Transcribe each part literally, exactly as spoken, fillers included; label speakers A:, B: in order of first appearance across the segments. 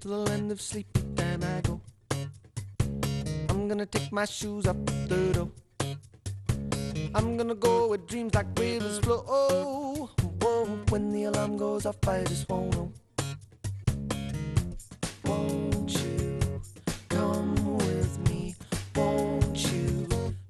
A: to the land of sleep, then I go. I'm gonna take my shoes up the door. I'm gonna go where dreams like rivers flow. Oh, whoa, when the alarm goes off, I just won't know. Won't you come with me? Won't you?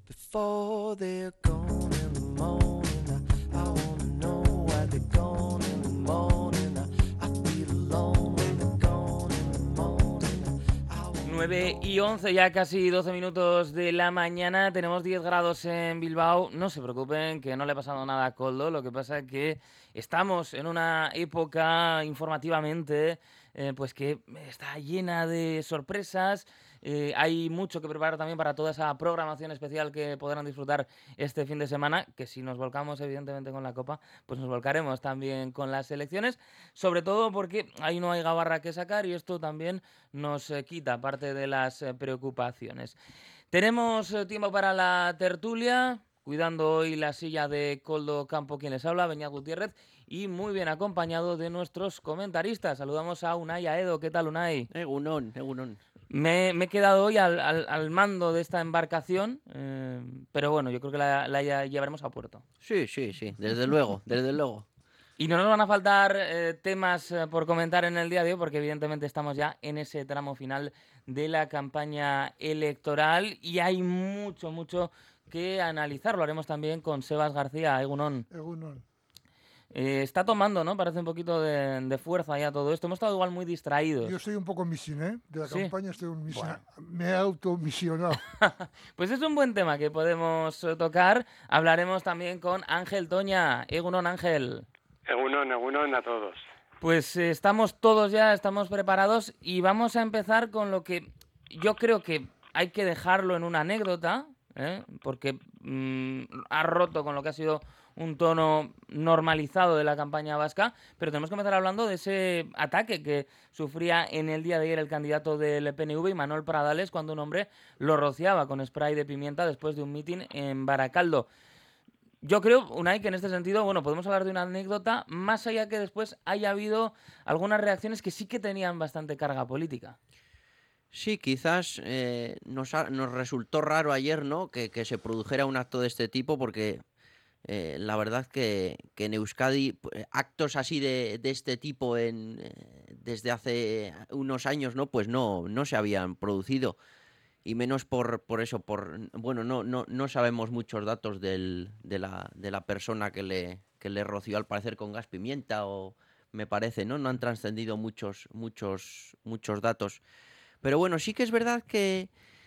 A: Before they're gone in the morning, I, I wanna know why they're gone in the morning. I, I feel alone when they're gone in the morning. I wanna
B: nueve y once, ya casi doce minutos de la mañana, tenemos diez grados en Bilbao. No se preocupen, que no le ha pasado nada a Koldo, lo que pasa es que estamos en una época informativamente eh, pues que está llena de sorpresas. Eh, hay mucho que preparar también para toda esa programación especial que podrán disfrutar este fin de semana, que si nos volcamos evidentemente con la Copa, pues nos volcaremos también con las selecciones, sobre todo porque ahí no hay gabarra que sacar y esto también nos eh, quita parte de las eh, preocupaciones. Tenemos eh, tiempo para la tertulia, cuidando hoy la silla de Koldo Campo, quien les habla, Beñat Gutiérrez, y muy bien acompañado de nuestros comentaristas. Saludamos a Unai Aedo. ¿Qué tal, Unai?
C: Egunon, Egunon.
B: Me, me he quedado hoy al, al, al mando de esta embarcación, eh, pero bueno, yo creo que la, la llevaremos a puerto.
C: Sí, sí, sí, desde luego, desde luego.
B: Y no nos van a faltar eh, temas eh, por comentar en el día de hoy, porque evidentemente estamos ya en ese tramo final de la campaña electoral y hay mucho, mucho que analizar. Lo haremos también con Sebas García. Egunon.
D: Egunon.
B: Eh, está tomando, ¿no? Parece un poquito de, de fuerza ya todo esto. Hemos estado igual muy distraídos.
D: Yo estoy un poco misioné, ¿eh? De la
B: ¿Sí?
D: campaña estoy un misionero.
B: Bueno.
D: Me he automisionado.
B: Pues es un buen tema que podemos eh, tocar. Hablaremos también con Ángel Toña. Egunon, Ángel.
E: Egunon, egunon a todos.
B: Pues eh, estamos todos ya, estamos preparados y vamos a empezar con lo que yo creo que hay que dejarlo en una anécdota, ¿eh? Porque mmm, ha roto con lo que ha sido un tono normalizado de la campaña vasca, pero tenemos que empezar hablando de ese ataque que sufría en el día de ayer el candidato del P N V, Imanol Pradales, cuando un hombre lo rociaba con spray de pimienta después de un mitin en Baracaldo. Yo creo, Unai, que en este sentido, bueno, podemos hablar de una anécdota, más allá que después haya habido algunas reacciones que sí que tenían bastante carga política.
C: Sí, quizás eh, nos, ha, nos resultó raro ayer, ¿no?, que, que se produjera un acto de este tipo, porque eh, la verdad que, que en Euskadi pues, actos así de, de este tipo en, eh, desde hace unos años, ¿no?, pues no, no se habían producido. Y menos por, por eso, por bueno, no, no, no sabemos muchos datos del, de, la, de la persona que le, que le roció al parecer con gas pimienta, o me parece, ¿no? No han trascendido muchos, muchos, muchos datos. Pero bueno, sí que es verdad que,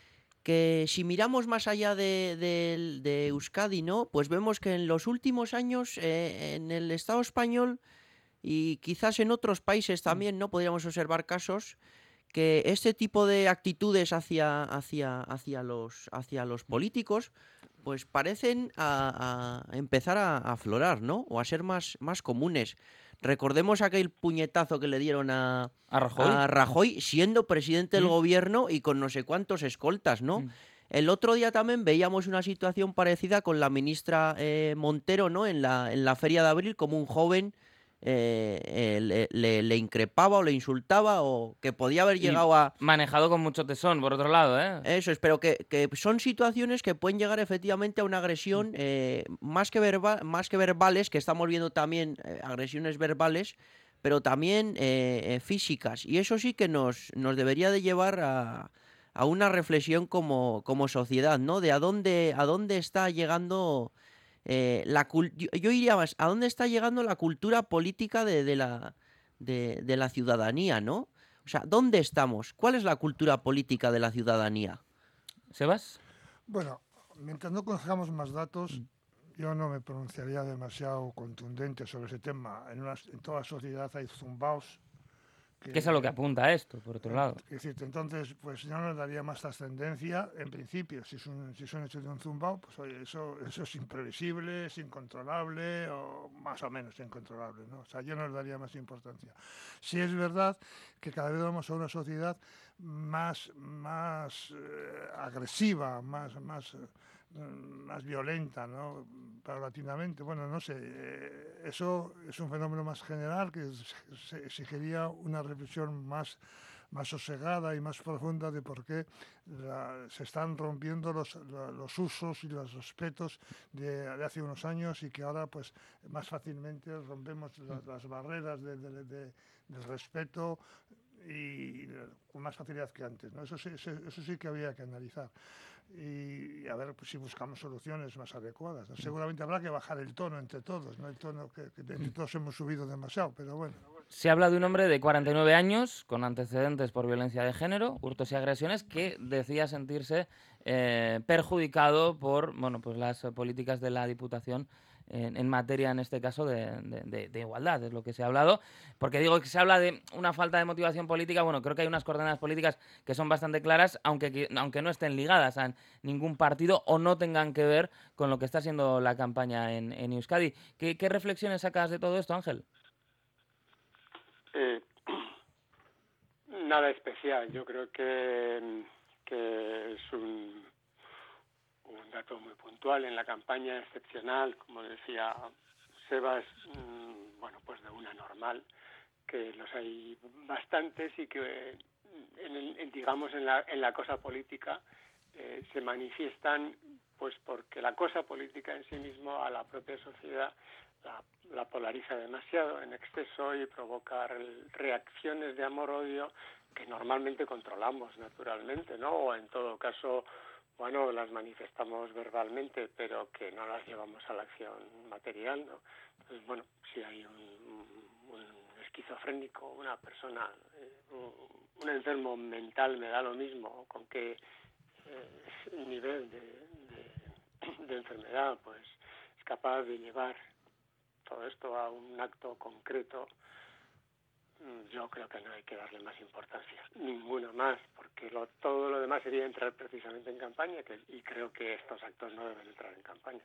C: que si miramos más allá de, de, de Euskadi, ¿no?, pues vemos que en los últimos años eh, en el Estado español y quizás en otros países también, ¿no?, podríamos observar casos que este tipo de actitudes hacia, hacia, hacia, los, hacia los políticos pues parecen a, a empezar a, a aflorar, ¿no?, o a ser más, más comunes. Recordemos aquel puñetazo que le dieron a,
B: ¿A Rajoy?
C: a Rajoy siendo presidente del
B: ¿Mm?
C: gobierno y con no sé cuántos escoltas, ¿no?
B: ¿Mm?
C: El otro día también veíamos una situación parecida con la ministra eh, Montero, ¿no?, en la, en la Feria de Abril, como un joven Eh, eh, le, le, le increpaba o le insultaba, o que podía haber
B: Y
C: llegado a...
B: manejado con mucho tesón, por otro lado, ¿eh?
C: Eso es, pero que, que son situaciones que pueden llegar efectivamente a una agresión eh, más, que verba, más que verbales, que estamos viendo también eh, agresiones verbales, pero también eh, eh, físicas. Y eso sí que nos, nos debería de llevar a, a una reflexión como, como sociedad, ¿no? De a dónde, a dónde está llegando... Eh, la cul- yo, yo iría más, ¿a dónde está llegando la cultura política de, de, la, de, de la ciudadanía, ¿no? O sea, ¿dónde estamos? ¿Cuál es la cultura política de la ciudadanía?
B: ¿Sebas?
D: Bueno, mientras no conozcamos más datos, yo no me pronunciaría demasiado contundente sobre ese tema. En, una, en toda sociedad hay zumbaos.
B: Que, ¿Qué es a lo que apunta esto, por otro lado?
D: Es decir, entonces, pues yo no le daría más trascendencia, en principio. Si es un, si es un hecho de un zumbao, pues oye, eso, eso es imprevisible, es incontrolable, o más o menos incontrolable, ¿no? O sea, yo no le daría más importancia. Sí es verdad que cada vez vamos a una sociedad más, más eh, agresiva, más... más más violenta, ¿no?, paulatinamente. Bueno, no sé, eh, eso es un fenómeno más general que se exigiría una reflexión más, más sosegada y más profunda de por qué la, se están rompiendo los, los usos y los respetos de, de hace unos años y que ahora pues más fácilmente rompemos la, las barreras de, de, de, del respeto y con más facilidad que antes, ¿no? Eso sí, eso, eso sí que había que analizar y a ver pues, si buscamos soluciones más adecuadas, ¿no? Seguramente habrá que bajar el tono entre todos, ¿no? El tono que, que entre todos hemos subido demasiado, pero bueno.
B: Se habla de un hombre de cuarenta y nueve años con antecedentes por violencia de género, hurtos y agresiones, que decía sentirse eh, perjudicado por bueno, pues las políticas de la Diputación en, en materia, en este caso, de, de, de, de igualdad, es lo que se ha hablado. Porque digo que se habla de una falta de motivación política, bueno, creo que hay unas coordenadas políticas que son bastante claras, aunque, aunque no estén ligadas a ningún partido o no tengan que ver con lo que está siendo la campaña en, en Euskadi. ¿Qué, ¿Qué reflexiones sacas de todo esto, Ángel?
E: Eh, nada especial. Yo creo que, que es un, un dato muy puntual en la campaña, excepcional, como decía Sebas, mmm, bueno, pues de una normal, que los hay bastantes y que, en el, en, digamos, en la, en la cosa política eh, se manifiestan pues porque la cosa política en sí mismo a la propia sociedad la, la polariza demasiado en exceso y provoca reacciones de amor-odio que normalmente controlamos naturalmente, ¿no? O en todo caso, bueno, las manifestamos verbalmente, pero que no las llevamos a la acción material, ¿no? Entonces, bueno, si hay un, un esquizofrénico, una persona, eh, un, un enfermo mental, me da lo mismo con qué eh, nivel de, de, de enfermedad, pues es capaz de llevar todo esto a un acto concreto. Yo creo que no hay que darle más importancia, ninguna más, porque lo, todo lo demás sería entrar precisamente en campaña, que, y creo que estos actos no deben entrar en campaña.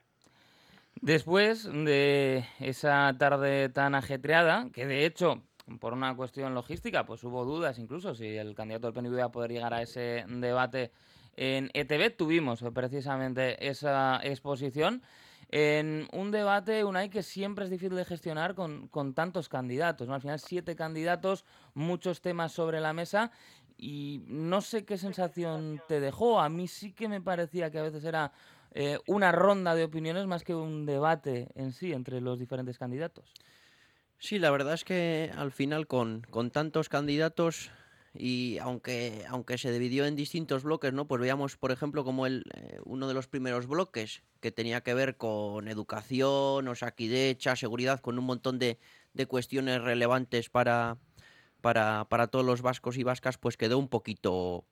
B: Después de esa tarde tan ajetreada, que de hecho, por una cuestión logística, pues hubo dudas incluso si el candidato del P N V iba a poder llegar a ese debate en E T V, tuvimos precisamente esa exposición. En un debate, Unai, que siempre es difícil de gestionar con, con tantos candidatos, ¿no? Al final, siete candidatos, muchos temas sobre la mesa y no sé qué sensación te dejó. A mí sí que me parecía que a veces era eh, una ronda de opiniones más que un debate en sí entre los diferentes candidatos.
C: Sí, la verdad es que al final con, con tantos candidatos y aunque, aunque se dividió en distintos bloques, ¿no? Pues veíamos, por ejemplo, como el, eh, uno de los primeros bloques que tenía que ver con educación, Osakidecha, seguridad, con un montón de, de cuestiones relevantes para, para, para todos los vascos y vascas, pues quedó un poquito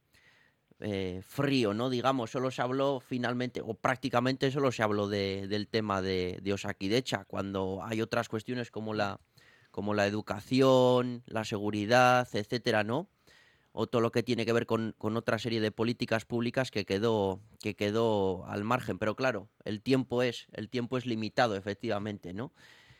C: eh, frío, ¿no? Digamos, solo se habló finalmente, o prácticamente solo se habló de, del tema de, de Osakidecha, cuando hay otras cuestiones como la, como la educación, la seguridad, etcétera, ¿no? O todo lo que tiene que ver con, con otra serie de políticas públicas que quedó, que quedó al margen. Pero claro, el tiempo es, el tiempo es limitado, efectivamente, ¿no?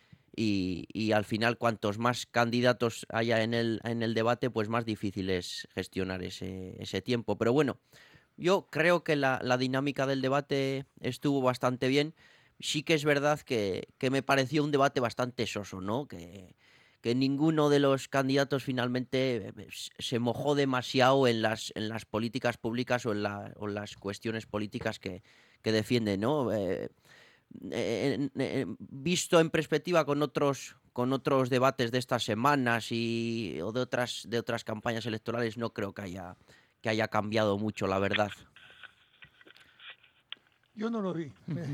C: Y, y al final, cuantos más candidatos haya en el, en el debate, pues más difícil es gestionar ese, ese tiempo. Pero bueno, yo creo que la, la dinámica del debate estuvo bastante bien. Sí que es verdad que, que me pareció un debate bastante soso, ¿no? Que, que ninguno de los candidatos finalmente se mojó demasiado en las, en las políticas públicas o en, la, o en las cuestiones políticas que, que defienden, ¿no? Eh, eh, eh, visto en perspectiva con otros con otros debates de estas semanas y o de otras de otras campañas electorales, no creo que haya que haya cambiado mucho, la verdad.
D: Yo no lo vi.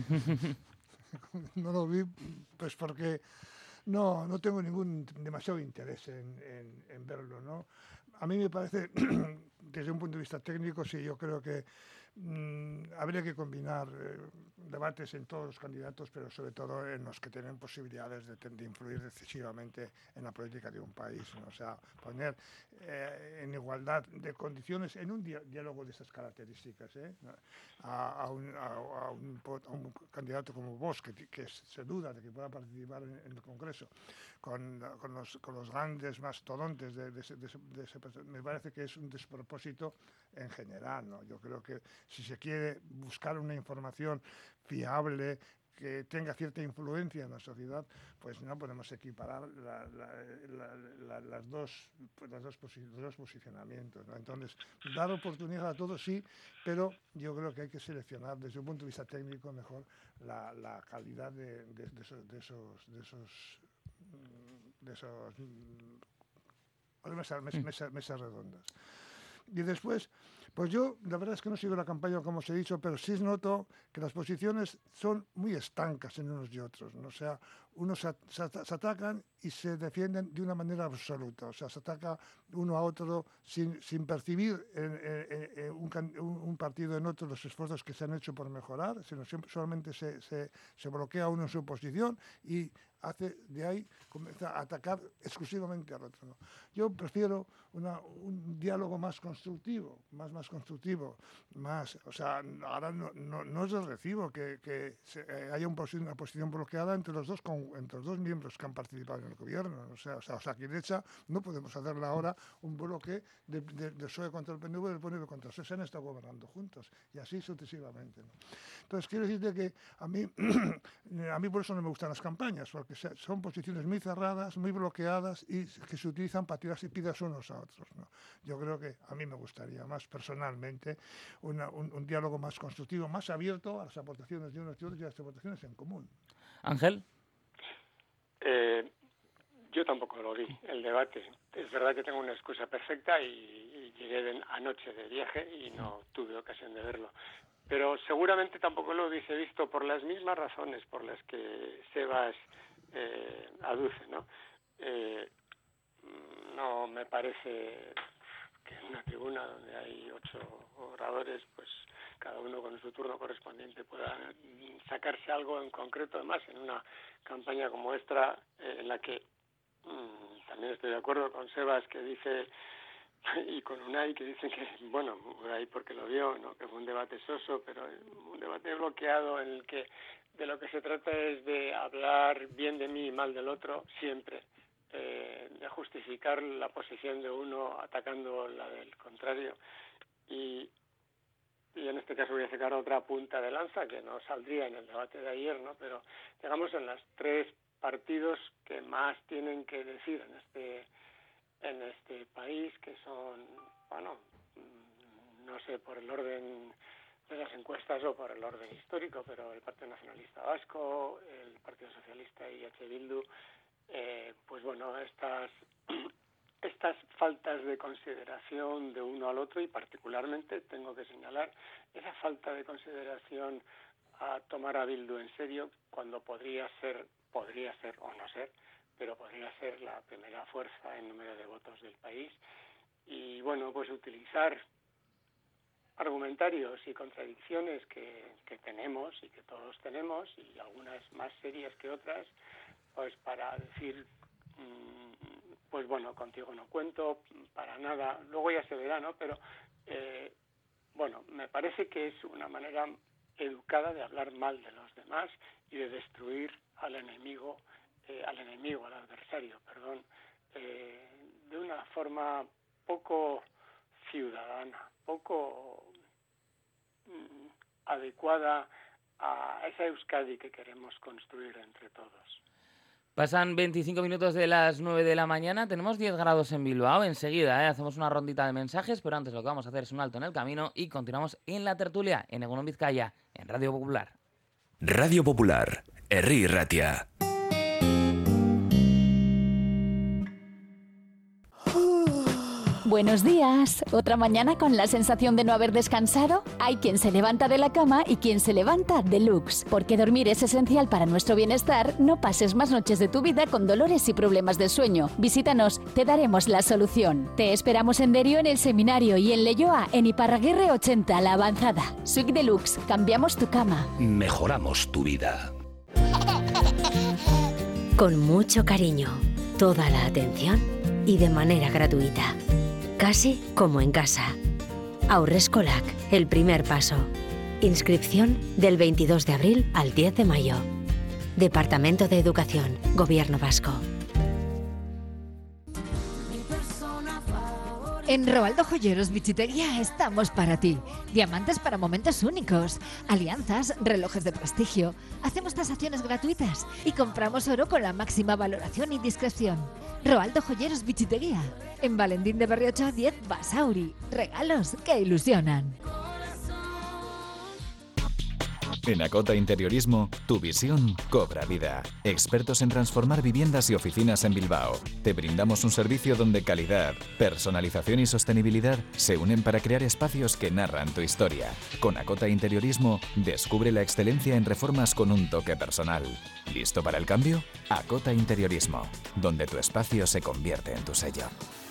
D: No lo vi, pues porque no, no tengo ningún demasiado interés en, en, en verlo, ¿no? A mí me parece, desde un punto de vista técnico, sí, yo creo que mmm, habría que combinar eh, debates en todos los candidatos, pero sobre todo en los que tienen posibilidades de, de influir decisivamente en la política de un país, ¿no? O sea, poner eh, en igualdad de condiciones en un di diálogo de estas características, ¿eh? a, a, un, a, a, un, a un candidato como vos, que, que se duda de que pueda participar en, en el Congreso, con, con, los, con los grandes mastodontes de, de, ese, de, ese, de ese, me parece que es un despropósito en general, ¿no? Yo creo que si se quiere buscar una información fiable, que tenga cierta influencia en la sociedad, pues no podemos equiparar la, la, la, la, las dos, pues las dos, posi los dos posicionamientos, ¿no? Entonces, dar oportunidad a todos sí, pero yo creo que hay que seleccionar desde un punto de vista técnico mejor la, la calidad de, de, de esos de esos de esos, de esos mesas, mesas, mesas redondas. Y después, pues yo, la verdad es que no sigo la campaña como os he dicho, pero sí noto que las posiciones son muy estancas en unos y otros, ¿no? O sea, unos se, se, se atacan y se defienden de una manera absoluta, o sea, se ataca uno a otro sin, sin percibir en, en, en un, un partido en otro los esfuerzos que se han hecho por mejorar, sino solamente se, se, se bloquea uno en su posición y hace de ahí comienza a atacar exclusivamente al otro, ¿no? Yo prefiero una, un diálogo más constructivo, más más constructivo, más, o sea, ahora no, no, no es de recibo que, que se, eh, haya un, una posición bloqueada entre los dos con, entre los dos miembros que han participado en el gobierno, o sea, o sea, o sea, Osakidecha no podemos hacerle ahora un bloque de, de, de P S O E contra el P N V y del P N V contra el P S O E, se han estado gobernando juntos y así sucesivamente, ¿no? Entonces quiero decirte que a mí, a mí por eso no me gustan las campañas, porque son posiciones muy cerradas, muy bloqueadas y que se utilizan para tirarse pidas unos a otros, ¿no? Yo creo que a mí me gustaría más personalmente una, un, un diálogo más constructivo, más abierto a las aportaciones de unos y otros y a las aportaciones en común.
B: Ángel.
E: Eh, yo tampoco lo vi, el debate. Es verdad que tengo una excusa perfecta y, y llegué de, anoche de viaje y no tuve ocasión de verlo. Pero seguramente tampoco lo hubiese visto por las mismas razones por las que Sebas eh, aduce, ¿no? Eh, no me parece que en una tribuna donde hay ocho oradores, pues cada uno con su turno correspondiente pueda sacarse algo en concreto. Además, en una campaña como esta, eh, en la que mmm, también estoy de acuerdo con Sebas, que dice, y con Unai, que dicen que, bueno, Unai porque lo vio, ¿no?, que fue un debate soso, pero un debate bloqueado en el que de lo que se trata es de hablar bien de mí y mal del otro, siempre, eh, de justificar la posición de uno atacando la del contrario. Y, y en este caso voy a sacar otra punta de lanza que no saldría en el debate de ayer, ¿no?, pero digamos en los tres partidos que más tienen que decir en este en este país, que son, bueno, no sé por el orden de las encuestas o por el orden histórico, pero el Partido Nacionalista Vasco, el Partido Socialista y H. Bildu, eh, pues bueno, estas estas faltas de consideración de uno al otro, y particularmente tengo que señalar esa falta de consideración a tomar a Bildu en serio cuando podría ser, podría ser o no ser, pero podría ser la primera fuerza en número de votos del país. Y bueno, pues utilizar argumentarios y contradicciones que, que tenemos y que todos tenemos, y algunas más serias que otras, pues para decir, pues bueno, contigo no cuento, para nada, luego ya se verá, ¿no? Pero eh, bueno, me parece que es una manera educada de hablar mal de los demás y de destruir al enemigo, Eh, al enemigo, al adversario, perdón, eh, de una forma poco ciudadana, poco mm, adecuada a esa Euskadi que queremos construir entre todos.
B: Pasan veinticinco minutos de las nueve de la mañana, tenemos diez grados en Bilbao, enseguida ¿eh? hacemos una rondita de mensajes, pero antes lo que vamos a hacer es un alto en el camino y continuamos en la tertulia, en Egunon Vizcaya, en Radio Popular.
F: Radio Popular, Herri Ratia.
G: Buenos días. ¿Otra mañana con la sensación de no haber descansado? Hay quien se levanta de la cama y quien se levanta deluxe. Porque dormir es esencial para nuestro bienestar. No pases más noches de tu vida con dolores y problemas del sueño. Visítanos, te daremos la solución. Te esperamos en Derio en el seminario y en Leioa en Iparraguirre ochenta, la avanzada. Suite Deluxe, cambiamos tu cama.
F: Mejoramos tu vida.
H: Con mucho cariño, toda la atención y de manera gratuita. Casi como en casa. Haurreskolak, el primer paso. Inscripción del veintidós de abril al diez de mayo. Departamento de Educación, Gobierno Vasco.
I: En Roaldo Joyeros Bichitería estamos para ti. Diamantes para momentos únicos, alianzas, relojes de prestigio. Hacemos tasaciones gratuitas y compramos oro con la máxima valoración y discreción. Roaldo Joyeros Bichitería. En Valentín de Berriocho diez, Basauri. Regalos que ilusionan.
J: En Acota Interiorismo, tu visión cobra vida. Expertos en transformar viviendas y oficinas en Bilbao. Te brindamos un servicio donde calidad, personalización y sostenibilidad se unen para crear espacios que narran tu historia. Con Acota Interiorismo, descubre la excelencia en reformas con un toque personal. ¿Listo para el cambio? Acota Interiorismo, donde tu espacio se convierte en tu sello.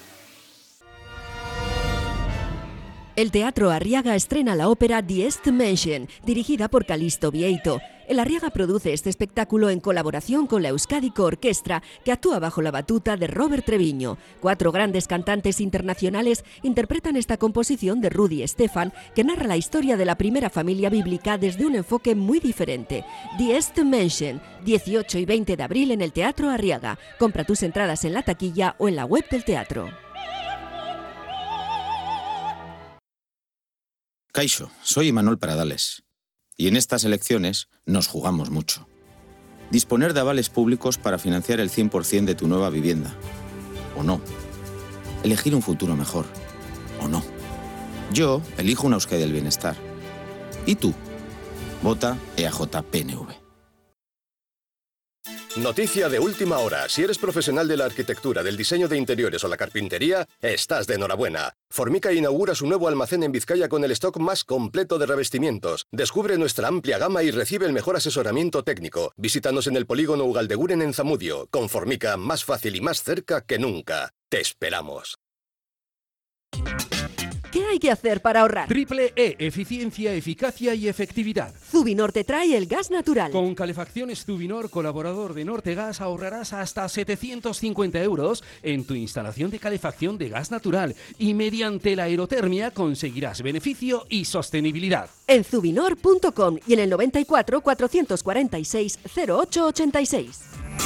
K: El Teatro Arriaga estrena la ópera Die erste Menschen, dirigida por Calixto Vieito. El Arriaga produce este espectáculo en colaboración con la Euskadiko Orquestra, que actúa bajo la batuta de Robert Treviño. Cuatro grandes cantantes internacionales interpretan esta composición de Rudy Stephan, que narra la historia de la primera familia bíblica desde un enfoque muy diferente. Die erste Menschen, dieciocho y veinte de abril en el Teatro Arriaga. Compra tus entradas en la taquilla o en la web del teatro.
L: Caixo, soy Imanol Pradales, y en estas elecciones nos jugamos mucho. Disponer de avales públicos para financiar el cien por ciento de tu nueva vivienda, o no. Elegir un futuro mejor, o no. Yo elijo una Euskadi del bienestar. ¿Y tú? Vota E A J P N V.
M: Noticia de última hora. Si eres profesional de la arquitectura, del diseño de interiores o la carpintería, estás de enhorabuena. Formica inaugura su nuevo almacén en Vizcaya con el stock más completo de revestimientos. Descubre nuestra amplia gama y recibe el mejor asesoramiento técnico. Visítanos en el polígono Ugaldeguren en Zamudio. Con Formica, más fácil y más cerca que nunca. Te esperamos.
K: ¿Qué hay que hacer para ahorrar?
N: Triple E, eficiencia, eficacia y efectividad.
K: Zubinor te trae el gas natural.
N: Con Calefacciones Zubinor, colaborador de Nortegas, ahorrarás hasta setecientos cincuenta euros en tu instalación de calefacción de gas natural y mediante la aerotermia conseguirás beneficio y sostenibilidad.
K: En zubinor punto com y en el noventa y cuatro, cuatrocientos cuarenta y seis, cero ocho ochenta y seis.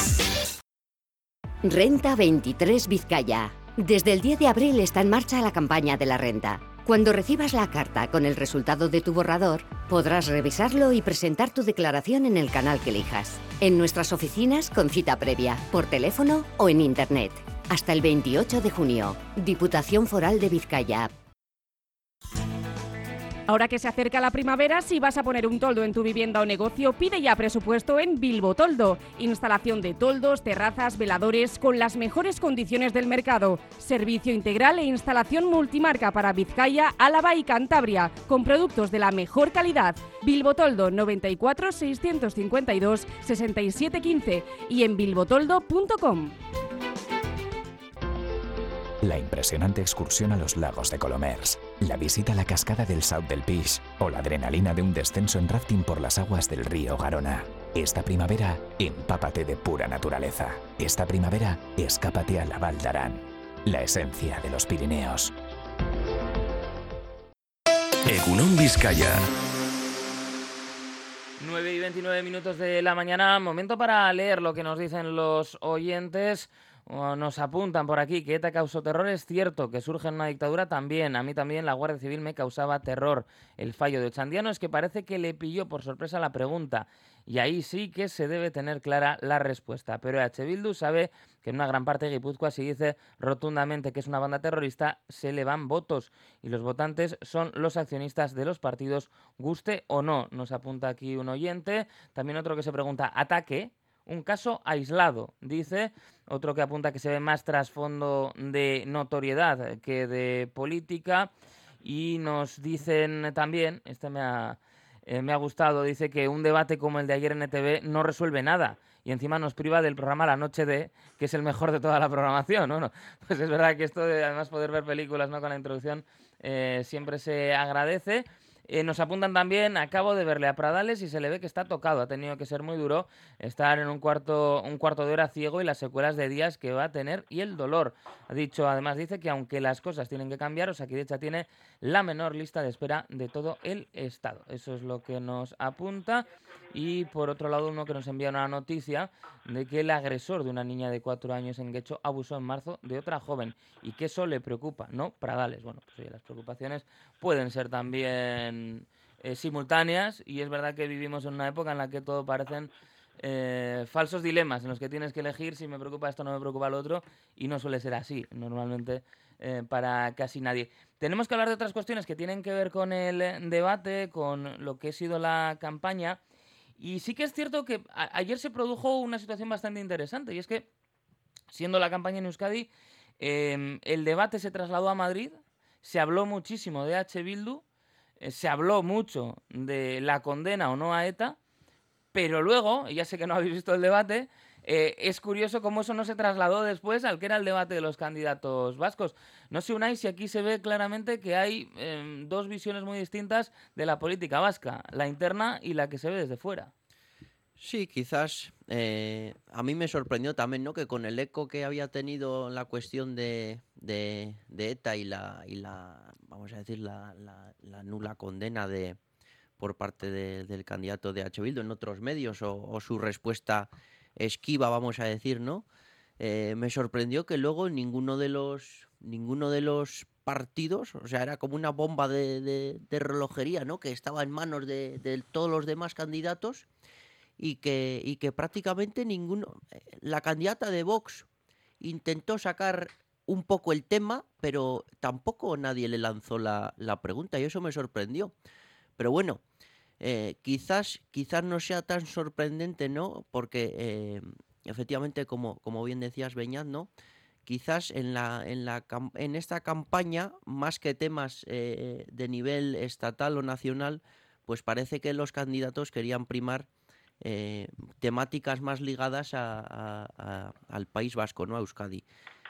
H: Renta veintitrés Vizcaya. Desde el diez de abril está en marcha la campaña de la renta. Cuando recibas la carta con el resultado de tu borrador, podrás revisarlo y presentar tu declaración en el canal que elijas. En nuestras oficinas con cita previa, por teléfono o en internet. Hasta el veintiocho de junio. Diputación Foral de Vizcaya.
O: Ahora que se acerca la primavera, si vas a poner un toldo en tu vivienda o negocio, pide ya presupuesto en Bilbo Toldo. Instalación de toldos, terrazas, veladores con las mejores condiciones del mercado. Servicio integral e instalación multimarca para Vizcaya, Álava y Cantabria, con productos de la mejor calidad. Bilbo Toldo noventa y cuatro, seiscientos cincuenta y dos, sesenta y siete quince y en bilbotoldo punto com.
J: La impresionante excursión a los lagos de Colomers, la visita a la cascada del Saut del Pis o la adrenalina de un descenso en rafting por las aguas del río Garona. Esta primavera, empápate de pura naturaleza. Esta primavera, escápate a la Val d'Aran, la esencia de los Pirineos.
F: Egunon Vizcaya.
B: nueve y veintinueve minutos de la mañana, momento para leer lo que nos dicen los oyentes. Nos apuntan por aquí que ETA causó terror, es cierto, que surge en una dictadura también. A mí también la Guardia Civil me causaba terror. El fallo de Ochandiano es que parece que le pilló por sorpresa la pregunta y ahí sí que se debe tener clara la respuesta. Pero E H Bildu sabe que en una gran parte de Guipúzcoa, si dice rotundamente que es una banda terrorista, se le van votos y los votantes son los accionistas de los partidos, guste o no. Nos apunta aquí un oyente. También otro que se pregunta, ¿ataque? Un caso aislado, dice. Otro que apunta que se ve más trasfondo de notoriedad que de política. Y nos dicen también, este me ha, eh, me ha gustado, dice que un debate como el de ayer en E T V no resuelve nada. Y encima nos priva del programa La Noche de, que es el mejor de toda la programación, ¿no? no Pues es verdad que esto de además poder ver películas, ¿no?, con la introducción eh, siempre se agradece. Eh, nos apuntan también, acabo de verle a Pradales y se le ve que está tocado, ha tenido que ser muy duro estar en un cuarto, un cuarto de hora ciego y las secuelas de días que va a tener y el dolor. Ha dicho, además dice que aunque las cosas tienen que cambiar, Osakidetza tiene la menor lista de espera de todo el Estado. Eso es lo que nos apunta Y por otro lado, uno que nos envía una noticia de que el agresor de una niña de cuatro años en Guecho abusó en marzo de otra joven y que eso le preocupa, ¿no? Pradales. Bueno, pues oye, las preocupaciones pueden ser también eh, simultáneas y es verdad que vivimos en una época en la que todo parecen eh, falsos dilemas en los que tienes que elegir si me preocupa esto o no me preocupa lo otro y no suele ser así normalmente eh, para casi nadie. Tenemos que hablar de otras cuestiones que tienen que ver con el debate, con lo que ha sido la campaña. Y sí que es cierto que a- ayer se produjo una situación bastante interesante y es que, siendo la campaña en Euskadi, eh, el debate se trasladó a Madrid, se habló muchísimo de H. Bildu, eh, se habló mucho de la condena o no a ETA, pero luego, y ya sé que no habéis visto el debate, eh, es curioso cómo eso no se trasladó después al que era el debate de los candidatos vascos. No sé, Unai, si aquí se ve claramente que hay eh, dos visiones muy distintas de la política vasca, la interna y la que se ve desde fuera.
C: Sí, quizás eh, a mí me sorprendió también, ¿no? Que con el eco que había tenido la cuestión de, de, de ETA y la, y la, vamos a decir, la, la, la nula condena de por parte de- del candidato de H. Bildu en otros medios o, o su respuesta esquiva, vamos a decir, ¿no? Eh, me sorprendió que luego ninguno de los ninguno de los partidos, o sea, era como una bomba de, de- de relojería, ¿no? Que estaba en manos de, de todos los demás candidatos y que, y que prácticamente ninguno... eh, La candidata de Vox intentó sacar un poco el tema, pero tampoco nadie le lanzó la, la pregunta y eso me sorprendió. Pero bueno, eh, quizás, quizás no sea tan sorprendente, ¿no? Porque eh, efectivamente, como, como bien decías, Beñat, ¿no? Quizás en, la, en, la, cam- en esta campaña, más que temas eh, de nivel estatal o nacional, pues parece que los candidatos querían primar eh, temáticas más ligadas a- a- a- al País Vasco, ¿no? A Euskadi.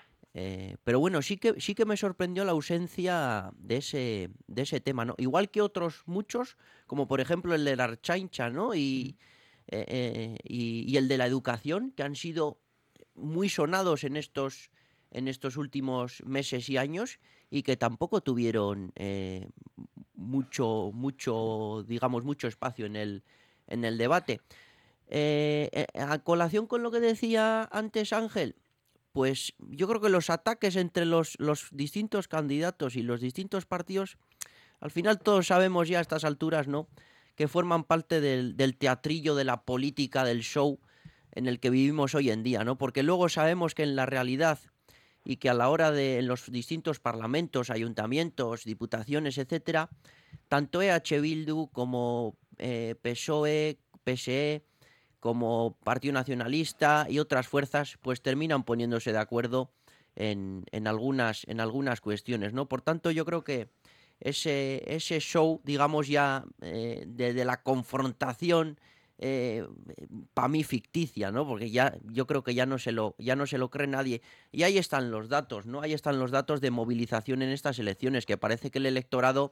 C: Eh, pero bueno, sí que, sí que me sorprendió la ausencia de ese, de ese tema, ¿no? Igual que otros muchos, como por ejemplo el de la Archaincha, ¿no? Y, eh, eh, y, y el de la educación, que han sido muy sonados en estos, en estos últimos meses y años y que tampoco tuvieron eh, mucho, mucho, digamos, mucho espacio en el, en el debate. Eh, eh, a colación con lo que decía antes Ángel, pues yo creo que los ataques entre los, los distintos candidatos y los distintos partidos, al final todos sabemos ya a estas alturas, ¿no? Que forman parte del, del teatrillo, de la política, del show en el que vivimos hoy en día, ¿no? Porque luego sabemos que en la realidad y que a la hora de en los distintos parlamentos, ayuntamientos, diputaciones, etcétera, tanto E H Bildu como eh, P S O E, P S E, como Partido Nacionalista y otras fuerzas, pues terminan poniéndose de acuerdo en, en algunas, en algunas cuestiones, ¿no? Por tanto, yo creo que ese, ese show, digamos ya, eh, de, de la confrontación, eh, para mí ficticia, ¿no? Porque ya yo creo que ya no se lo, ya no se lo cree nadie. Y ahí están los datos, ¿no? Ahí están los datos de movilización en estas elecciones, que parece que el electorado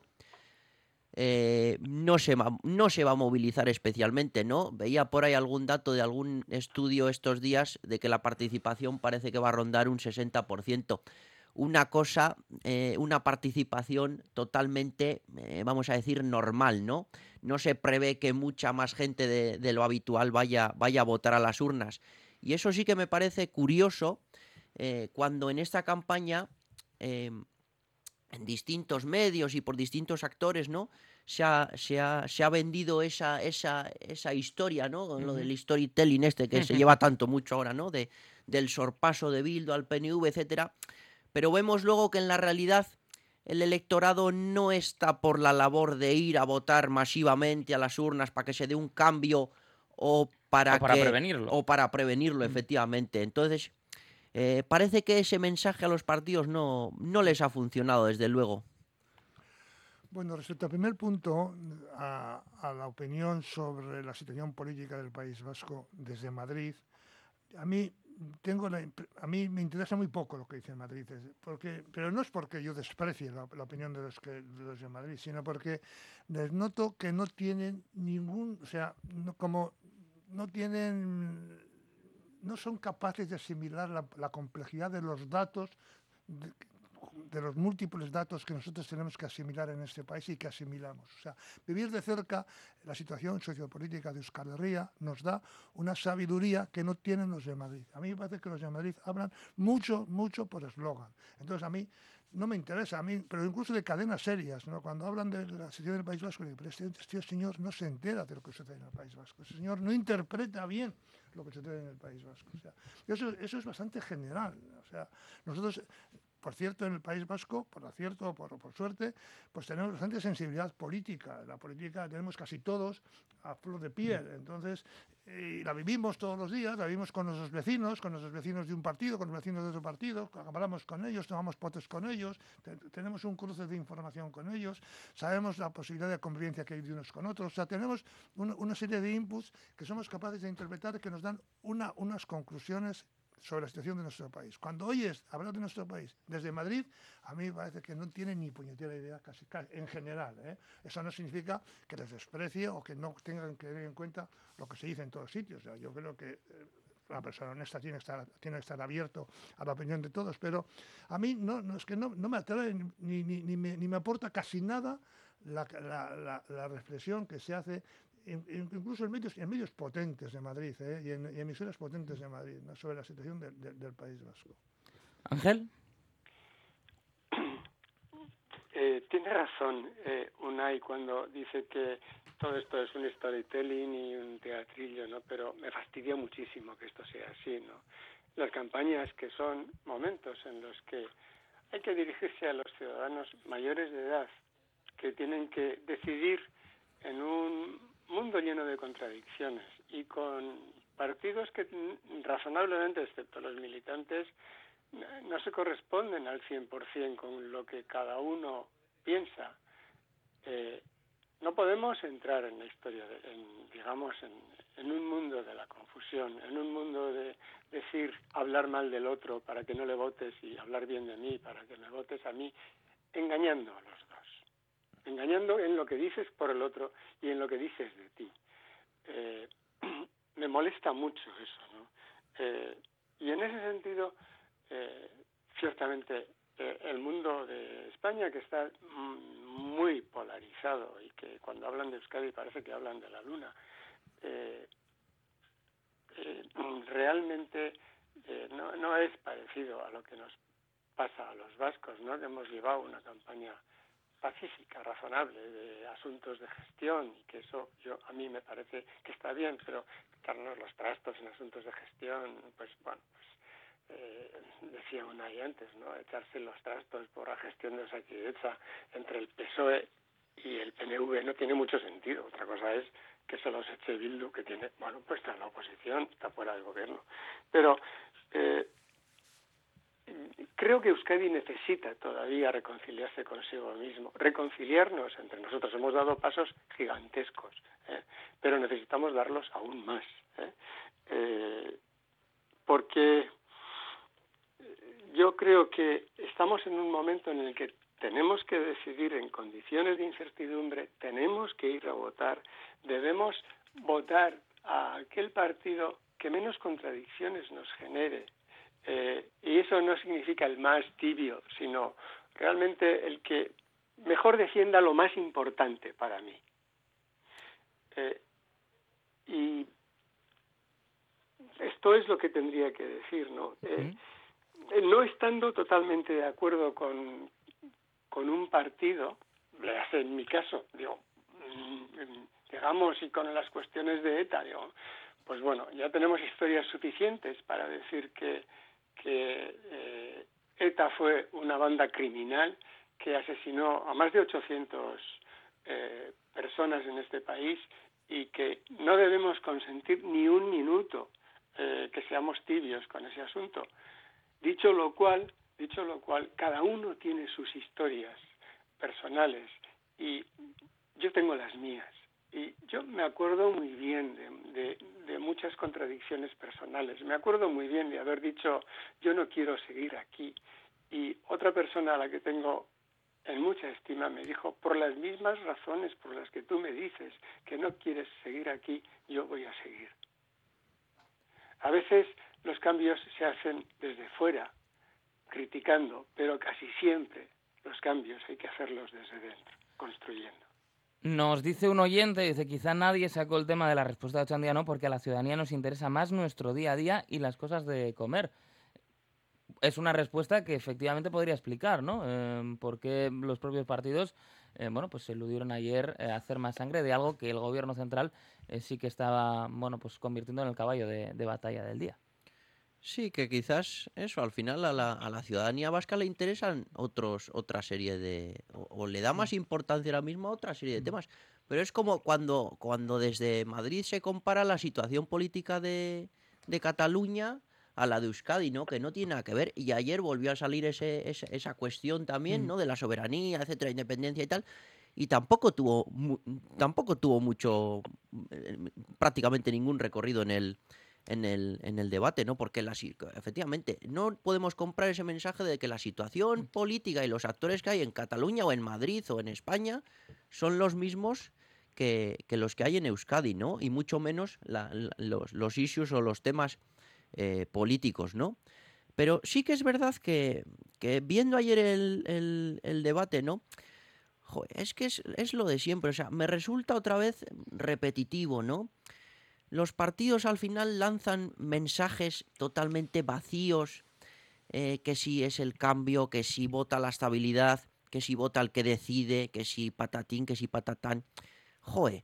C: eh, no, se va, no se va a movilizar especialmente, ¿no? Veía por ahí algún dato de algún estudio estos días de que la participación parece que va a rondar un sesenta por ciento. Una cosa, eh, una participación totalmente, eh, vamos a decir, normal, ¿no? No se prevé que mucha más gente de, de lo habitual vaya, vaya a votar a las urnas. Y eso sí que me parece curioso eh, cuando en esta campaña... Eh, en distintos medios y por distintos actores, ¿no? Se ha, se ha, se ha vendido esa, esa, esa historia, ¿no? Con lo
B: Ujú.
C: del storytelling este que se lleva tanto mucho ahora, ¿no? De, del sorpaso de Bildu al P N V, etcétera. Pero vemos luego que en la realidad el electorado no está por la labor de ir a votar masivamente a las urnas para que se dé un cambio o para,
B: O para
C: que,
B: prevenirlo.
C: o para prevenirlo, efectivamente. Entonces, eh, parece que ese mensaje a los partidos no, no les ha funcionado, desde luego.
D: Bueno, respecto al primer punto, a, a la opinión sobre la situación política del País Vasco desde Madrid, a mí tengo la, impre- a mí me interesa muy poco lo que dice Madrid, es- porque, pero no es porque yo desprecie la, la opinión de los, que, de los de Madrid, sino porque les noto que no tienen ningún, o sea, no, como no tienen, no son capaces de asimilar la, la complejidad de los datos de- de los múltiples datos que nosotros tenemos que asimilar en este país y que asimilamos. O sea, vivir de cerca la situación sociopolítica de Euskal Herria nos da una sabiduría que no tienen los de Madrid. A mí me parece que los de Madrid hablan mucho, mucho por eslogan. Entonces a mí no me interesa, a mí, pero incluso de cadenas serias, ¿no? Cuando hablan de la situación del País Vasco, digo, pero este, este señor no se entera de lo que sucede en el País Vasco, este señor no interpreta bien lo que sucede en el País Vasco. O sea, eso, eso es bastante general. O sea, nosotros, por cierto, en el País Vasco, por acierto o por, por suerte, pues tenemos bastante sensibilidad política. La política la tenemos casi todos a flor de piel. Entonces, eh, la vivimos todos los días, la vivimos con nuestros vecinos, con nuestros vecinos de un partido, con los vecinos de otro partido, hablamos con ellos, tomamos potes con ellos, te, tenemos un cruce de información con ellos, sabemos la posibilidad de convivencia que hay de unos con otros. O sea, tenemos una, una serie de inputs que somos capaces de interpretar que nos dan una, unas conclusiones sobre la situación de nuestro país. Cuando oyes hablar de nuestro país desde Madrid, a mí me parece que no tienen ni puñetera idea casi, casi en general. ¿eh? Eso no significa que les desprecie o que no tengan que tener en cuenta lo que se dice en todos sitios. O sea, yo creo que eh, una persona honesta tiene que estar, tiene que estar abierto a la opinión de todos, pero a mí no, no es que no, no me atrae ni, ni, ni, me, ni me aporta casi nada la, la, la, la reflexión que se hace incluso en medios, en medios potentes de Madrid ¿eh? y, en, y emisoras potentes de Madrid, ¿no? sobre la situación de, de, del País Vasco.
B: Ángel.
E: Eh, tiene razón eh, Unai cuando dice que todo esto es un storytelling y un teatrillo, ¿no? Pero me fastidia muchísimo que esto sea así, ¿no? Las campañas, que son momentos en los que hay que dirigirse a los ciudadanos mayores de edad, que tienen que decidir en un mundo lleno de contradicciones y con partidos que razonablemente, excepto los militantes, no se corresponden al cien por ciento con lo que cada uno piensa. Eh, no podemos entrar en la historia, de, en, digamos, en, en un mundo de la confusión, en un mundo de decir, hablar mal del otro para que no le votes y hablar bien de mí para que me votes a mí, engañando a los dos. Engañando en lo que dices por el otro y en lo que dices de ti. Eh, me molesta mucho eso, ¿no? Eh, y en ese sentido, eh, ciertamente, eh, el mundo de España, que está muy polarizado y que cuando hablan de Euskadi parece que hablan de la luna, eh, eh, realmente eh, no, no es parecido a lo que nos pasa a los vascos, ¿no? Que hemos llevado una campaña pacífica, razonable, de asuntos de gestión, y que eso yo a mí me parece que está bien, pero quitarnos los trastos en asuntos de gestión, pues bueno, pues eh, decía Unai antes, ¿no? Echarse los trastos por la gestión de Osakidetza entre el P S O E y el P N V no tiene mucho sentido. Otra cosa es que se los eche Bildu, que tiene, bueno, pues está en la oposición, está fuera del gobierno. Pero eh, creo que Euskadi necesita todavía reconciliarse consigo mismo, reconciliarnos entre nosotros. Hemos dado pasos gigantescos, ¿eh? pero necesitamos darlos aún más, ¿eh? Eh, porque yo creo que estamos en un momento en el que tenemos que decidir en condiciones de incertidumbre, tenemos que ir a votar, debemos votar a aquel partido que menos contradicciones nos genere. Eh, y eso no significa el más tibio, sino realmente el que mejor defienda lo más importante para mí. Eh, y esto es lo que tendría que decir, ¿no? Eh, no estando totalmente de acuerdo con, con un partido, en mi caso, digo, digamos, y con las cuestiones de ETA, digo, pues bueno, ya tenemos historias suficientes para decir que que eh, ETA fue una banda criminal que asesinó a más de ochocientas eh, personas en este país y que no debemos consentir ni un minuto eh, que seamos tibios con ese asunto. Dicho lo cual, dicho lo cual, cada uno tiene sus historias personales y yo tengo las mías. Y yo me acuerdo muy bien de, de, de muchas contradicciones personales. Me acuerdo muy bien de haber dicho, yo no quiero seguir aquí. Y otra persona a la que tengo en mucha estima me dijo, por las mismas razones por las que tú me dices que no quieres seguir aquí, yo voy a seguir. A veces los cambios se hacen desde fuera, criticando, pero casi siempre los cambios hay que hacerlos desde dentro, construyendo.
B: Nos dice un oyente, dice, quizá nadie sacó el tema de la respuesta de Ochandiano porque a la ciudadanía nos interesa más nuestro día a día y las cosas de comer. Es una respuesta que efectivamente podría explicar, ¿no? Eh, por qué los propios partidos, eh, bueno, pues se eludieron ayer eh, hacer más sangre de algo que el gobierno central eh, sí que estaba, bueno, pues convirtiendo en el caballo de, de batalla del día.
C: Sí, que quizás eso, al final a la, a la ciudadanía vasca le interesan otros, otra serie de... O, o le da más importancia ahora mismo a otra serie de temas. Pero es como cuando, cuando desde Madrid se compara la situación política de, de Cataluña a la de Euskadi, ¿no? Que no tiene nada que ver. Y ayer volvió a salir ese, ese, esa cuestión también, mm. ¿no? De la soberanía, etcétera, independencia y tal. Y tampoco tuvo, mu tampoco tuvo mucho, eh, prácticamente ningún recorrido en el... En el, en el debate, ¿no? Porque la, efectivamente no podemos comprar ese mensaje de que la situación política y los actores que hay en Cataluña o en Madrid o en España son los mismos que, que los que hay en Euskadi, ¿no? Y mucho menos la, la, los, los issues o los temas eh, políticos, ¿no? Pero sí que es verdad que, que viendo ayer el, el, el debate, ¿no? Joder, es que es, es lo de siempre, o sea, me resulta otra vez repetitivo, ¿no? Los partidos al final lanzan mensajes totalmente vacíos, eh, que si es el cambio, que si vota la estabilidad, que si vota el que decide, que si patatín, que si patatán. Joder,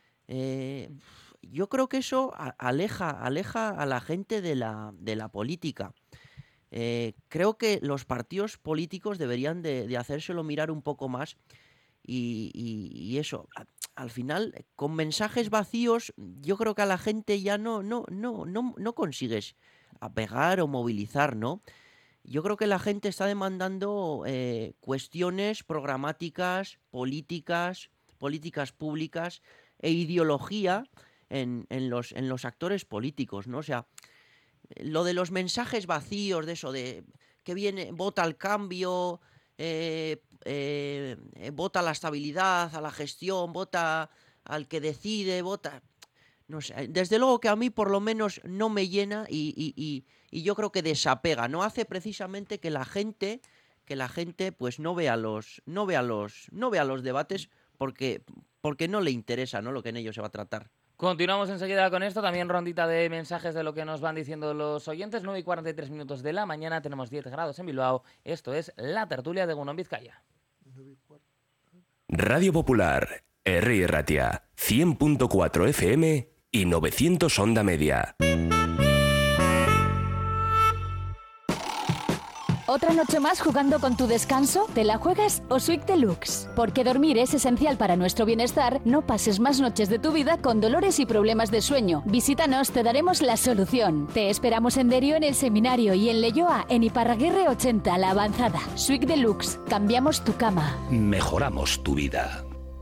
C: eh, yo creo que eso aleja, aleja a la gente de la, de la política. Eh, creo que los partidos políticos deberían de, de hacérselo mirar un poco más y, y, y eso... Al final, con mensajes vacíos, yo creo que a la gente ya no, no, no, no, no consigues apegar o movilizar, ¿no? Yo creo que la gente está demandando eh, cuestiones programáticas, políticas, políticas públicas e ideología en, en, los, en los actores políticos, ¿no? O sea, lo de los mensajes vacíos, de eso, de que viene, vota al cambio... Eh, eh, vota a la estabilidad, a la gestión, vota al que decide, vota... No sé, desde luego que a mí por lo menos no me llena y, y, y, y yo creo que desapega, no hace precisamente que la gente, que la gente pues no vea los, no vea los, no vea los debates porque, porque no le interesa, ¿no? Lo que en ellos se va a tratar.
B: Continuamos enseguida con esto, también rondita de mensajes de lo que nos van diciendo los oyentes. Nueve y cuarenta y tres minutos de la mañana, tenemos diez grados en Bilbao. Esto es la tertulia de Egun Vizcaya.
F: Radio Popular, Herri Erratia, cien punto cuatro F M y novecientos onda media.
G: ¿Otra noche más jugando con tu descanso? ¿Te la juegas o Swig Deluxe? Porque dormir es esencial para nuestro bienestar. No pases más noches de tu vida con dolores y problemas de sueño. Visítanos, te daremos la solución. Te esperamos en Derio, en el Seminario, y en Leioa, en Iparraguirre ochenta, La Avanzada. Swig Deluxe. Cambiamos tu cama.
F: Mejoramos tu vida.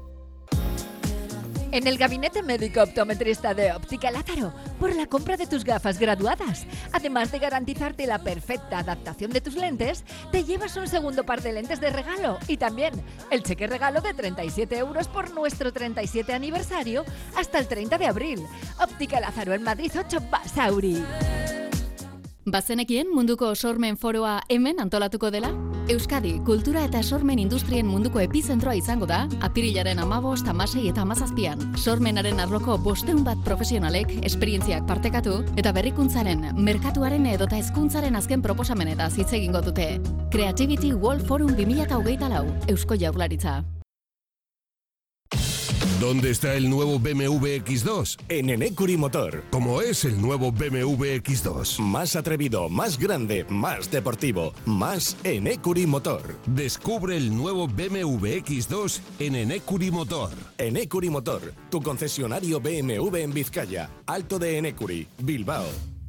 I: En el Gabinete Médico Optometrista de Óptica Lázaro, por la compra de tus gafas graduadas, además de garantizarte la perfecta adaptación de tus lentes, te llevas un segundo par de lentes de regalo y también el cheque regalo de treinta y siete euros por nuestro treinta y siete aniversario hasta el treinta de abril. Óptica Lázaro en Madrid ocho, Basauri.
P: Bazenekien munduko sormen foroa hemen antolatuko dela? Euskadi, kultura eta sormen industrien munduko epizentroa izango da, apirilaren amabost, amasei eta amazazpian. Sormenaren arloko bosteun bat profesionalek, esperientziak partekatu, eta berrikuntzaren, merkatuaren edota hezkuntzaren azken proposamenetaz hitz egingo dute. Creativity World Forum bi mila hogeita lau, Eusko Jaurlaritza.
Q: ¿Dónde está el nuevo B M W X dos?
F: En Enecuri Motor.
Q: ¿Cómo es el nuevo B M W X dos?
F: Más atrevido, más grande, más deportivo, más Enecuri Motor.
Q: Descubre el nuevo B M W X dos en Enecuri Motor.
F: Enecuri Motor, tu concesionario B M W en Vizcaya, Alto de Enecuri, Bilbao.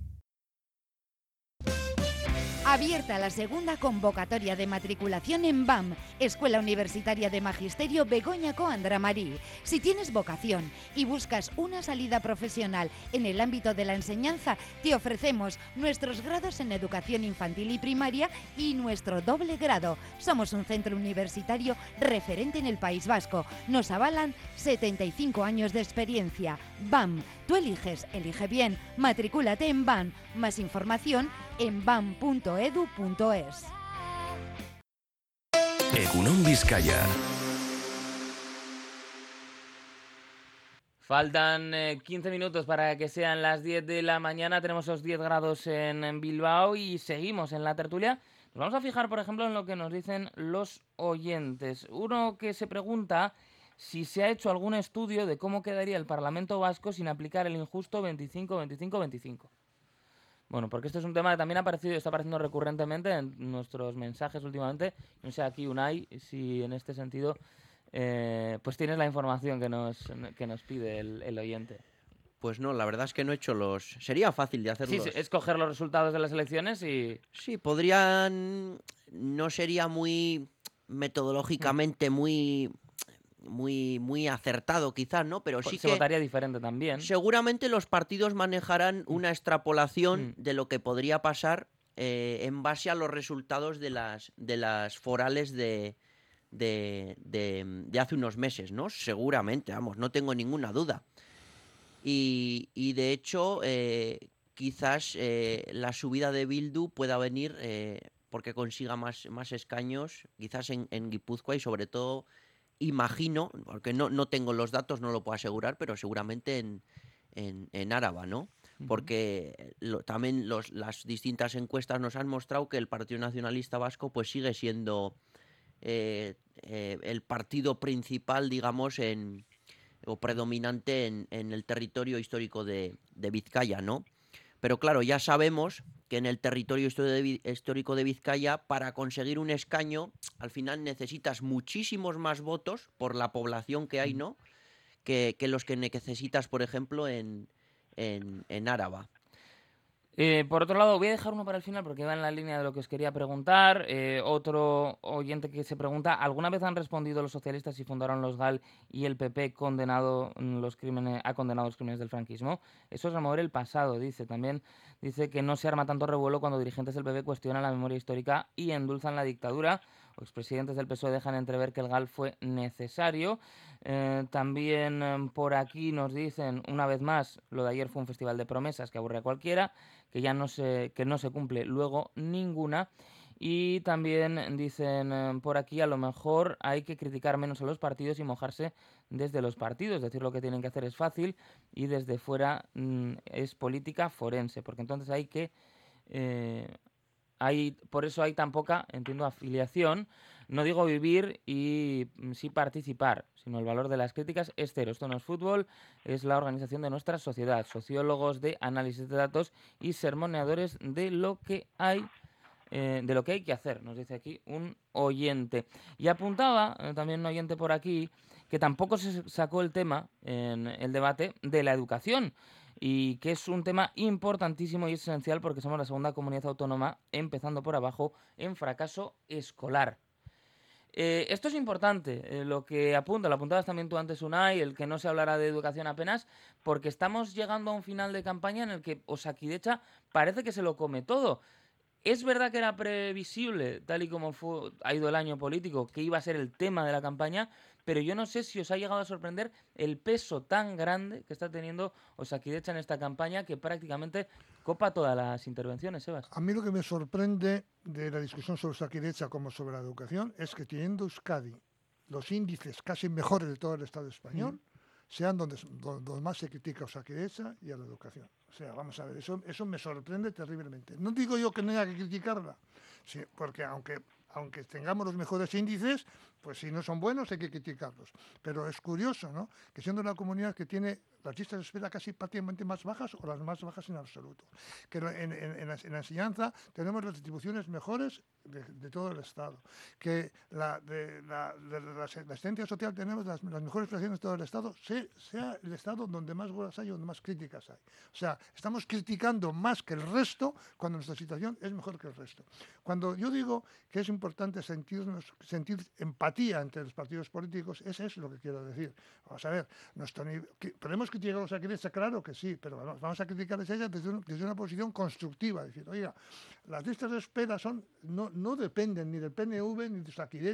R: Abierta la segunda convocatoria de matriculación en B A M, Escuela Universitaria de Magisterio Begoña Coandra Marí. Si tienes vocación y buscas una salida profesional en el ámbito de la enseñanza, te ofrecemos nuestros grados en educación infantil y primaria y nuestro doble grado. Somos un centro universitario referente en el País Vasco. Nos avalan setenta y cinco años de experiencia. B A M, tú eliges, elige bien. Matricúlate en B A M. Más información en bam punto edu punto es.
F: Egunon Vizcaya.
B: Faltan eh, quince minutos para que sean las diez de la mañana. Tenemos esos diez grados en, en Bilbao y seguimos en la tertulia. Nos vamos a fijar, por ejemplo, en lo que nos dicen los oyentes. Uno que se pregunta si se ha hecho algún estudio de cómo quedaría el Parlamento vasco sin aplicar el injusto veinticinco veinticinco veinticinco. Bueno, porque este es un tema que también ha aparecido, está apareciendo recurrentemente en nuestros mensajes últimamente. No sé aquí, Unai, si en este sentido... Eh, pues tienes la información que nos, que nos pide el, el oyente.
C: Pues no, la verdad es que no he hecho los... Sería fácil de hacerlos.
B: Sí, es coger los resultados de las elecciones y...
C: Sí, podrían... No sería muy metodológicamente muy... Muy, muy acertado quizás, ¿no? Pero sí
B: se
C: que...
B: votaría diferente también.
C: Seguramente los partidos manejarán una extrapolación mm. de lo que podría pasar eh, en base a los resultados de las, de las forales de... De, de, de hace unos meses, ¿no? Seguramente, vamos, no tengo ninguna duda. Y, y de hecho, eh, quizás eh, la subida de Bildu pueda venir eh, porque consiga más, más escaños, quizás en, en Guipúzcoa y sobre todo, imagino, porque no, no tengo los datos, no lo puedo asegurar, pero seguramente en, en, en Áraba, ¿no? Porque lo, también los, las distintas encuestas nos han mostrado que el Partido Nacionalista Vasco pues sigue siendo... Eh, eh, el partido principal, digamos, en, o predominante en, en el territorio histórico de, de Vizcaya, ¿no? Pero claro, ya sabemos que en el territorio histórico de Vizcaya, para conseguir un escaño, al final necesitas muchísimos más votos por la población que hay, ¿no? Que, que los que necesitas, por ejemplo, en, en, en Áraba.
B: Eh, por otro lado, voy a dejar uno para el final porque va en la línea de lo que os quería preguntar. Eh, otro oyente que se pregunta, ¿alguna vez han respondido los socialistas y fundaron los G A L y el P P condenado los crímenes, ha condenado los crímenes del franquismo? Eso es remover el pasado, dice. También dice que no se arma tanto revuelo cuando dirigentes del P P cuestionan la memoria histórica y endulzan la dictadura. O expresidentes del P S O E dejan entrever que el G A L fue necesario. Eh, también eh, por aquí nos dicen, una vez más, lo de ayer fue un festival de promesas que aburre a cualquiera, que ya no se, que no se cumple luego ninguna. Y también dicen eh, por aquí, a lo mejor hay que criticar menos a los partidos y mojarse desde los partidos. Decir lo que tienen que hacer es fácil y desde fuera mm, es política forense, porque entonces hay que... Eh, Hay, por eso hay tan poca, entiendo, afiliación. No digo vivir y sí participar, sino el valor de las críticas es cero. Esto no es fútbol, es la organización de nuestra sociedad. Sociólogos de análisis de datos y sermoneadores de lo que hay, eh, de lo que hay que hacer, nos dice aquí un oyente. Y apuntaba eh, también un oyente por aquí que tampoco se sacó el tema en el debate de la educación. Y que es un tema importantísimo y esencial porque somos la segunda comunidad autónoma, empezando por abajo, en fracaso escolar. Eh, esto es importante, eh, lo que apunta, lo apuntabas también tú antes, Unai, el que no se hablará de educación apenas, porque estamos llegando a un final de campaña en el que Osakidecha parece que se lo come todo. Es verdad que era previsible, tal y como fue, ha ido el año político, que iba a ser el tema de la campaña, pero yo no sé si os ha llegado a sorprender el peso tan grande que está teniendo Osakidecha en esta campaña, que prácticamente copa todas las intervenciones, Sebas.
D: A mí lo que me sorprende de la discusión sobre Osakidecha como sobre la educación es que teniendo Euskadi los índices casi mejores de todo el Estado español, mm. sean donde, donde más se critica a Osakidecha y a la educación. O sea, vamos a ver, eso, eso me sorprende terriblemente. No digo yo que no haya que criticarla, sí, porque aunque... aunque tengamos los mejores índices, pues si no son buenos hay que criticarlos. Pero es curioso, ¿no?, que siendo una comunidad que tiene las listas de espera casi prácticamente más bajas o las más bajas en absoluto, que en, en, en, la, en la enseñanza tenemos las distribuciones mejores de, de todo el Estado, que la, de, la, de la, la asistencia social tenemos las, las mejores prestaciones de todo el Estado, sea, sea el Estado donde más huelgas hay o donde más críticas hay. O sea, estamos criticando más que el resto cuando nuestra situación es mejor que el resto. Cuando yo digo que es importante sentirnos, sentir empatía entre los partidos políticos, ese es lo que quiero decir. Vamos a ver, nuestro nivel, ¿podemos criticar a Osakidecha? Claro que sí, pero vamos, vamos a criticarles a ella desde, un, desde una posición constructiva. Decir, oiga, las listas de espera son, no, no dependen ni del P N V ni de Osakidecha.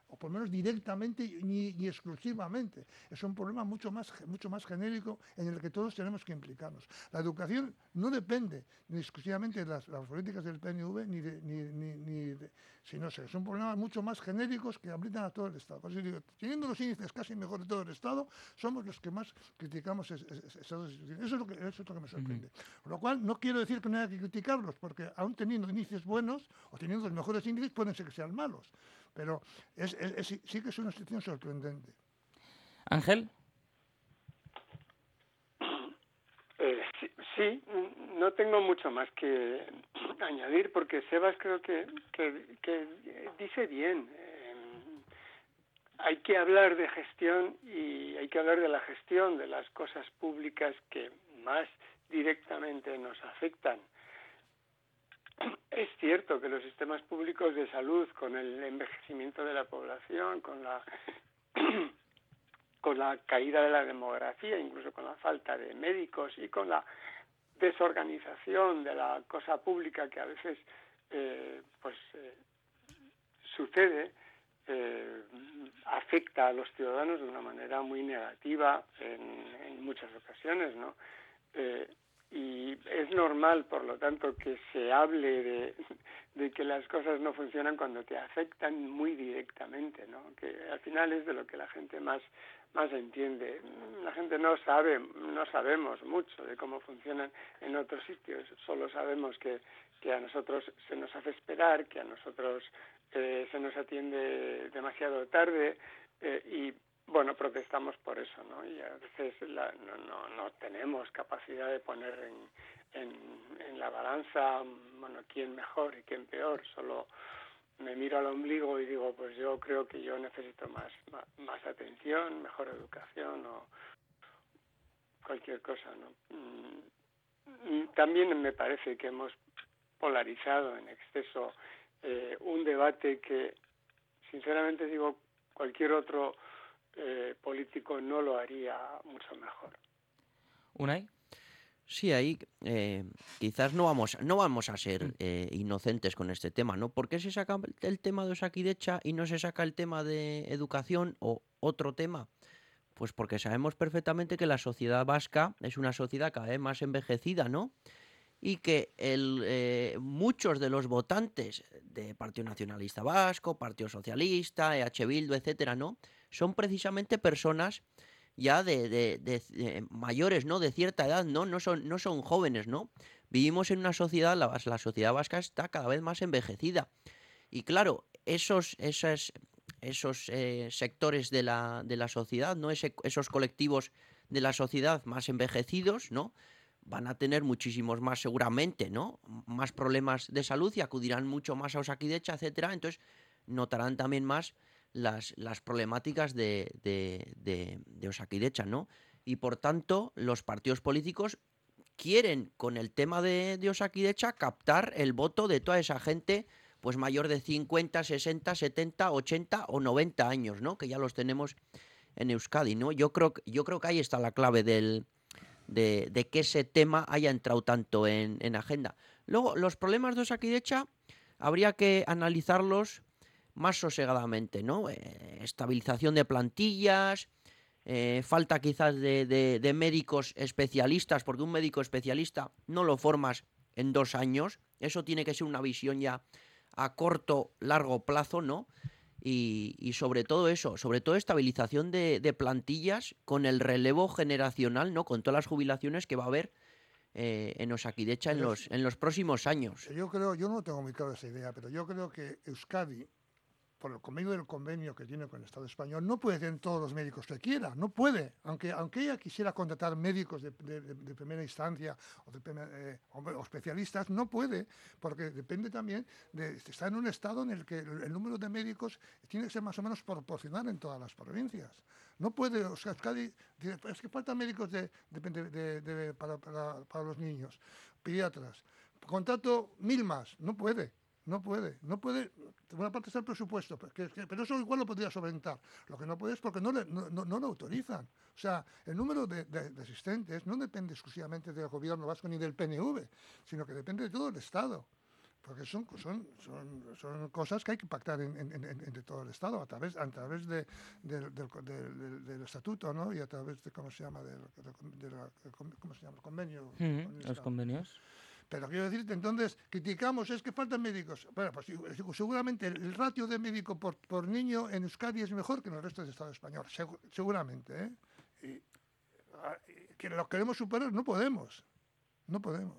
D: o por lo menos directamente ni, ni exclusivamente. Es un problema mucho más, mucho más genérico en el que todos tenemos que implicarnos. La educación no depende ni exclusivamente de las, las políticas del P N V, ni de, ni, ni, ni de, sino que son problemas mucho más genéricos que aplican a todo el Estado. Por eso digo, teniendo los índices casi mejor de todo el Estado, somos los que más criticamos es, es, es, esas instituciones. Eso es lo que, eso es lo que me sorprende. Uh-huh. Lo cual no quiero decir que no haya que criticarlos, porque aún teniendo índices buenos o teniendo los mejores índices pueden ser que sean malos. Pero es, es, es, sí que es una situación sorprendente.
B: Ángel.
E: Eh, sí, sí, no tengo mucho más que añadir porque Sebas creo que, que, que dice bien. Eh, hay que hablar de gestión y hay que hablar de la gestión de las cosas públicas que más directamente nos afectan. Es cierto que los sistemas públicos de salud, con el envejecimiento de la población, con la con la caída de la demografía, incluso con la falta de médicos y con la desorganización de la cosa pública que a veces eh, pues eh, sucede, eh, afecta a los ciudadanos de una manera muy negativa en, en muchas ocasiones, ¿no? Eh, Y es normal, por lo tanto, que se hable de, de que las cosas no funcionan cuando te afectan muy directamente, ¿no? Que al final es de lo que la gente más más entiende. La gente no sabe, no sabemos mucho de cómo funcionan en otros sitios. Solo sabemos que, que a nosotros se nos hace esperar, que a nosotros eh, se nos atiende demasiado tarde eh, y bueno, protestamos por eso, ¿no? Y a veces la, no, no, no tenemos capacidad de poner en, en, en la balanza, bueno, quién mejor y quién peor. Solo me miro al ombligo y digo, pues yo creo que yo necesito más, más, más atención, mejor educación o cualquier cosa, ¿no? También me parece que hemos polarizado en exceso eh, un debate que, sinceramente digo, cualquier otro Eh, político no lo haría mucho mejor.
B: ¿Unai?
C: Sí, ahí eh, quizás no vamos, no vamos a ser eh, inocentes con este tema, ¿no? ¿Por qué se saca el tema de Osakidecha y no se saca el tema de educación o otro tema? Pues porque sabemos perfectamente que la sociedad vasca es una sociedad cada vez más envejecida, ¿no? Y que el, eh, muchos de los votantes de Partido Nacionalista Vasco, Partido Socialista, E H Bildu, etcétera, ¿no? Son precisamente personas ya de, de, de, de mayores, ¿no? De cierta edad, ¿no? No son, no son jóvenes, ¿no? Vivimos en una sociedad, la, la sociedad vasca está cada vez más envejecida. Y claro, esos, esos, esos eh, sectores de la, de la sociedad, ¿no? Ese, esos colectivos de la sociedad más envejecidos, ¿no? Van a tener muchísimos más seguramente, ¿no? Más problemas de salud y acudirán mucho más a Osakidecha, etcétera. Entonces notarán también más las, las problemáticas de, de, de, de Osakidecha, ¿no? Y por tanto, los partidos políticos quieren, con el tema de, de Osakidecha, captar el voto de toda esa gente, pues mayor de cincuenta, sesenta, setenta, ochenta o noventa años, ¿no? Que ya los tenemos en Euskadi, ¿no? Yo creo, yo creo que ahí está la clave del De, de que ese tema haya entrado tanto en, en agenda. Luego, los problemas de Osakidecha habría que analizarlos más sosegadamente, ¿no? Eh, estabilización de plantillas, eh, falta quizás de, de, de médicos especialistas, porque un médico especialista no lo formas en dos años, eso tiene que ser una visión ya a corto, largo plazo, ¿no? Y, y sobre todo eso, sobre todo estabilización de, de plantillas con el relevo generacional, ¿no? Con todas las jubilaciones que va a haber eh, en Osakidecha en los, en los próximos años.
D: Yo creo, yo no tengo muy clara esa idea, pero yo creo que Euskadi, por el convenio del convenio que tiene con el Estado español, no puede tener todos los médicos que quiera, no puede. Aunque, aunque ella quisiera contratar médicos de, de, de primera instancia o, de, eh, o especialistas, no puede, porque depende también de estar en un estado en el que el, el número de médicos tiene que ser más o menos proporcional en todas las provincias. No puede, o sea, Euskadi, es que faltan médicos de, de, de, de, de, para, para, para los niños, pediatras. Contrato mil más, no puede. No puede, no puede, una parte está el presupuesto, pero, que, pero eso igual lo podría solventar. Lo que no puede es porque no, le, no, no, no lo autorizan. O sea, el número de, de, de asistentes no depende exclusivamente del gobierno vasco ni del P N V, sino que depende de todo el Estado. porque son, son, son, son cosas que hay que pactar en, en, en, entre todo el Estado, a través, a través de, de, del, del, del, del estatuto, ¿no? Y a través de, ¿cómo se llama? Del, de la, ¿cómo se llama? El convenio.
B: Mm, los convenios.
D: Pero quiero decirte, entonces, criticamos, es que faltan médicos. Bueno, pues seguramente el, el ratio de médico por, por niño en Euskadi es mejor que en el resto del Estado español, seg- seguramente, ¿eh? Y, a, que lo queremos superar, no podemos, no podemos.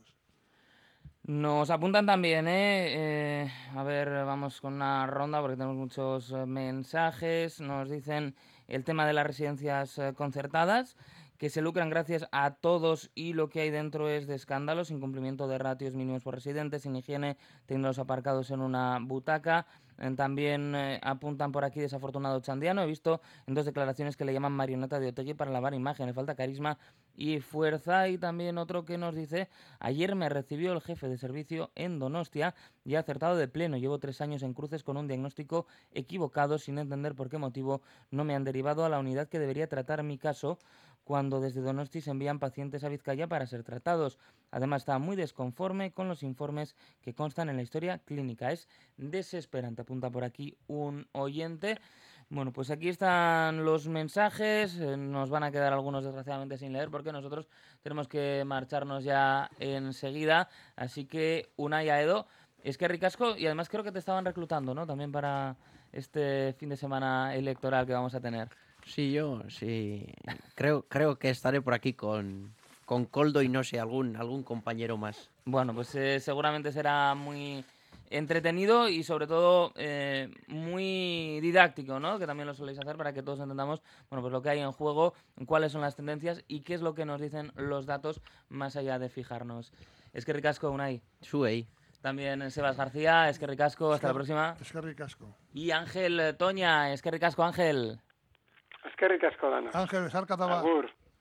B: Nos apuntan también, ¿eh? Eh, a ver, vamos con una ronda porque tenemos muchos eh, mensajes. Nos dicen el tema de las residencias eh, concertadas, que se lucran gracias a todos y lo que hay dentro es de escándalos, incumplimiento de ratios mínimos por residentes, sin higiene, teniendo los aparcados en una butaca. Eh, también eh, apuntan por aquí desafortunado Chandiano. He visto en dos declaraciones que le llaman marioneta de Otegi para lavar imagen. Le falta carisma y fuerza. Y también otro que nos dice: ayer me recibió el jefe de servicio en Donostia y ha acertado de pleno. Llevo tres años en cruces con un diagnóstico equivocado, sin entender por qué motivo no me han derivado a la unidad que debería tratar mi caso, cuando desde Donosti se envían pacientes a Vizcaya para ser tratados. Además, está muy desconforme con los informes que constan en la historia clínica. Es desesperante, apunta por aquí un oyente. Bueno, pues aquí están los mensajes. Eh, nos van a quedar algunos desgraciadamente sin leer porque nosotros tenemos que marcharnos ya enseguida. Así que, Unai, Aedo, es que ricasco, y además creo que te estaban reclutando, ¿no? También para este fin de semana electoral que vamos a tener.
C: Sí, yo sí. Creo, creo que estaré por aquí con, con Koldo y no sé, algún, algún compañero más.
B: Bueno, pues eh, seguramente será muy entretenido y sobre todo eh, muy didáctico, ¿no? Que también lo soléis hacer para que todos entendamos, bueno, pues lo que hay en juego, cuáles son las tendencias y qué es lo que nos dicen los datos más allá de fijarnos. Es que ricasco, Unai.
C: Suey.
B: También Sebas García, es que ricasco, hasta la próxima.
D: Es que ricasco.
B: Y Ángel Toña, es que ricasco, Ángel.
E: Es que ricasco, Dana.
D: Ángel, Sarkataba.
E: Agur.